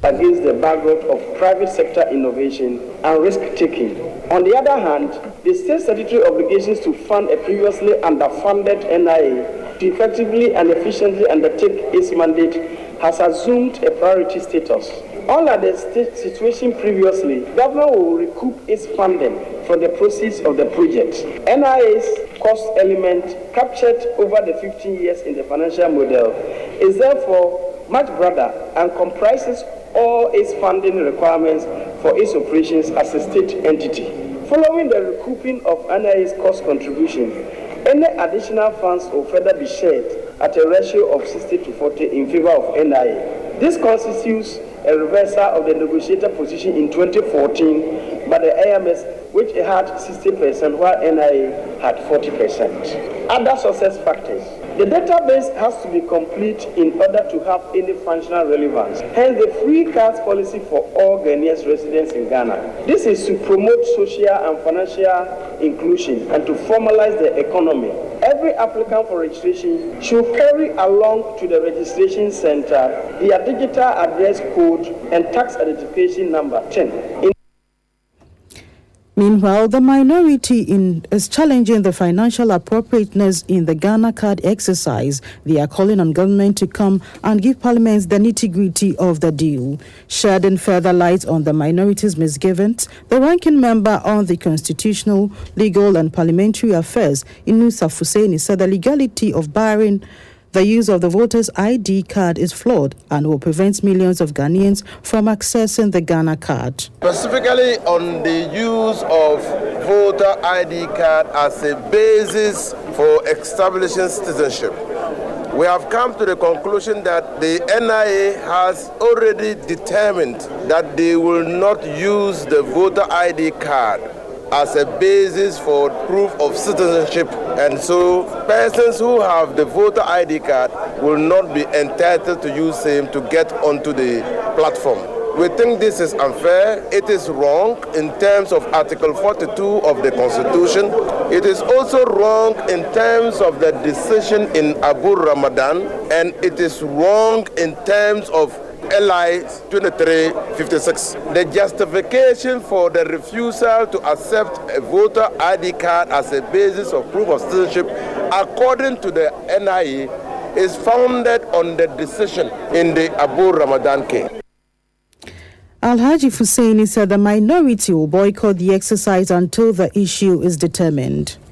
against the backdrop of private sector innovation and risk-taking. On the other hand, the state statutory obligations to fund a previously underfunded NIA to effectively and efficiently undertake its mandate has assumed a priority status. Unlike the state situation previously, government will recoup its funding from the proceeds of the project. NIA's cost element, captured over the 15 years in the financial model, is therefore much broader and comprises all its funding requirements for its operations as a state entity. Following the recouping of NIA's cost contribution, any additional funds will further be shared at a ratio of 60-40 in favor of NIA. This constitutes a reversal of the negotiated position in 2014 by the AMS, which had 60% while NIA had 40%. Other success factors. The database has to be complete in order to have any functional relevance. Hence, the free cards policy for all Ghanaians residents in Ghana. This is to promote social and financial inclusion and to formalize the economy. Every applicant for registration should carry along to the registration center their digital address code and tax identification number 10. Meanwhile, the minority is challenging the financial appropriateness in the Ghana card exercise. They are calling on government to come and give parliaments the nitty-gritty of the deal. Shedding further light on the minority's misgivings, the ranking member on the Constitutional, Legal and Parliamentary Affairs, Inusaf Hussaini, said the legality of barring the use of the voter's ID card is flawed and will prevent millions of Ghanaians from accessing the Ghana card. Specifically on the use of voter ID card as a basis for establishing citizenship, we have come to the conclusion that the NIA has already determined that they will not use the voter ID card as a basis for proof of citizenship, and so persons who have the voter ID card will not be entitled to use same to get onto the platform. We think this is unfair. It is wrong in terms of Article 42 of the Constitution. It is also wrong in terms of the decision in Abu Ramadan, and it is wrong in terms of LI 2356. The justification for the refusal to accept a voter ID card as a basis of proof of citizenship, according to the NIA, is founded on the decision in the Abu Ramadan case. Alhaji Hussaini said the minority will boycott the exercise until the issue is determined.